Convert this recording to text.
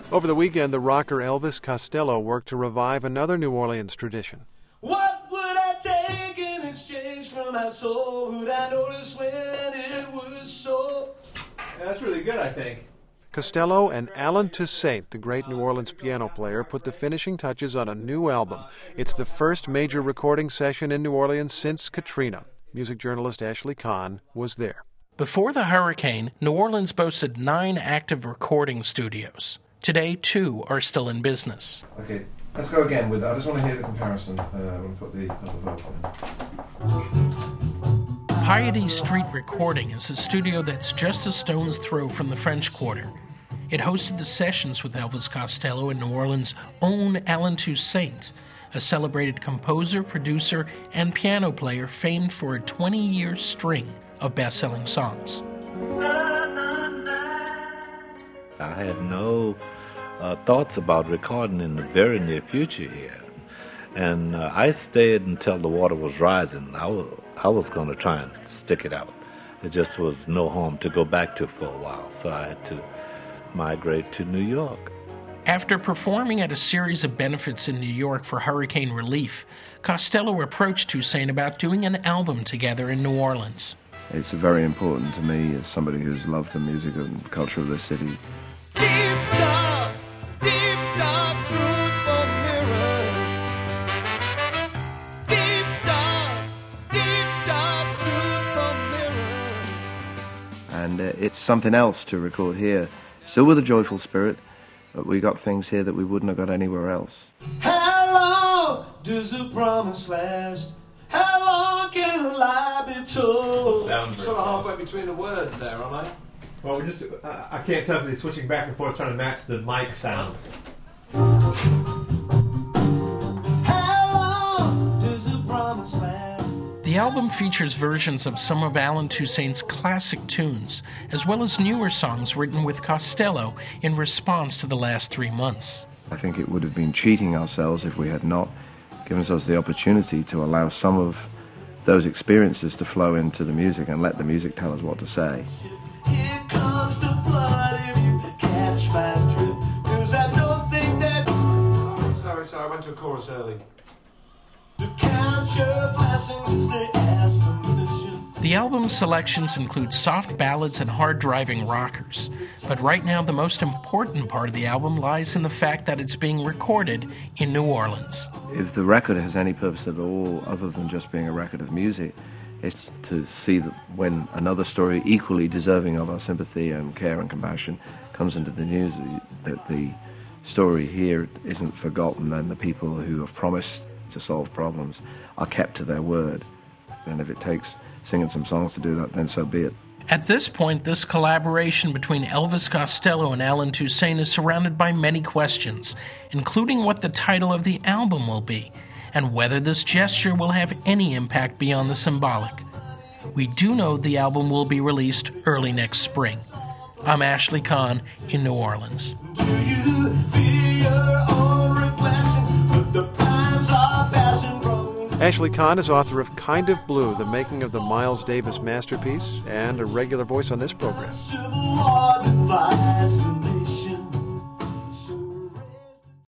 Over the weekend, the rocker Elvis Costello worked to revive another New Orleans tradition. What would I take in exchange for my soul? Would I notice when it was so? Yeah, that's really good, I think. Costello and Alan Toussaint, the great New Orleans piano player, put the finishing touches on a new album. It's the first major recording session in New Orleans since Katrina. Music journalist Ashley Kahn was there. Before the hurricane, New Orleans boasted 9 active recording studios. Today, 2 are still in business. Okay, let's go again with that. I just want to hear the comparison. I'm going to put the other vocal in. Piety Street Recording is a studio that's just a stone's throw from the French Quarter. It hosted the sessions with Elvis Costello and New Orleans' own Alan Toussaint, a celebrated composer, producer, and piano player famed for a 20-year string of best-selling songs. I had no thoughts about recording in the very near future here. And I stayed until the water was rising. I was going to try and stick it out. There just was no home to go back to for a while, so I had to migrate to New York. After performing at a series of benefits in New York for hurricane relief, Costello approached Toussaint about doing an album together in New Orleans. It's very important to me as somebody who's loved the music and culture of the city. And it's something else to record here, still with a joyful spirit, but we got things here that we wouldn't have got anywhere else. How long does the promise last? How long can a lie be told? Sort of halfway between the words there, aren't I? Well, I can't tell if they're switching back and forth trying to match the mic sounds. How long does the promise last? The album features versions of some of Alan Toussaint's classic tunes, as well as newer songs written with Costello in response to the last 3 months. I think it would have been cheating ourselves if we had not given ourselves the opportunity to allow some of those experiences to flow into the music and let the music tell us what to say. Here comes the flood, if you catch my drift, 'cause I don't think that... Sorry, I went to a chorus early. To count your blessings as they ask permission. The album's selections include soft ballads and hard-driving rockers. But right now, the most important part of the album lies in the fact that it's being recorded in New Orleans. If the record has any purpose at all other than just being a record of music, it's to see that when another story equally deserving of our sympathy and care and compassion comes into the news, that the story here isn't forgotten and the people who have promised to solve problems are kept to their word. And if it takes singing some songs to do that, then so be it. At this point, this collaboration between Elvis Costello and Alan Toussaint is surrounded by many questions, including what the title of the album will be, and whether this gesture will have any impact beyond the symbolic. We do know the album will be released early next spring. I'm Ashley Kahn in New Orleans. Do you feel your own reflection? But the times are passing from... Ashley Kahn is author of Kind of Blue, the making of the Miles Davis masterpiece, and a regular voice on this program. Civil War divides the